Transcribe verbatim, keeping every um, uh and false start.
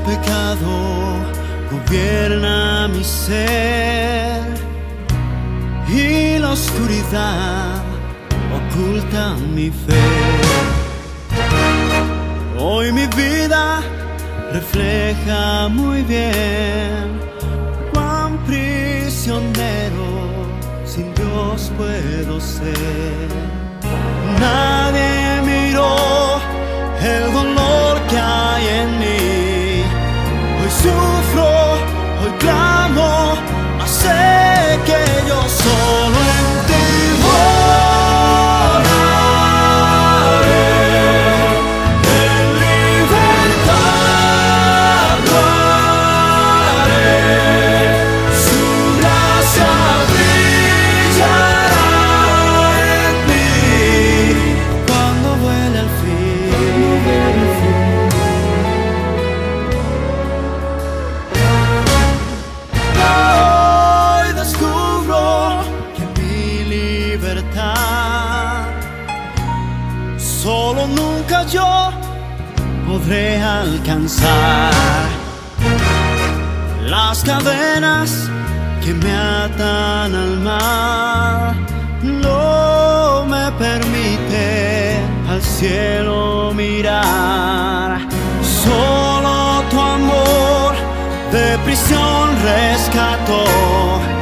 pecado gobierna mi ser y la oscuridad oculta mi fe. Hoy mi vida refleja muy bien cuán prisionero sin Dios puedo ser. Nadie miró el dolor que hay en mí. Hoy sufro, hoy clamo, mas sé que yo solo en ti volaré. En libertad lo haré. Su gracia brillará en mí cuando vuele al fin. Hoy descubro que mi libertad solo nunca yo podré alcanzar. Las cadenas que me atan al mal no me permiten al cielo mirar. Solo tu amor de prisión rescató.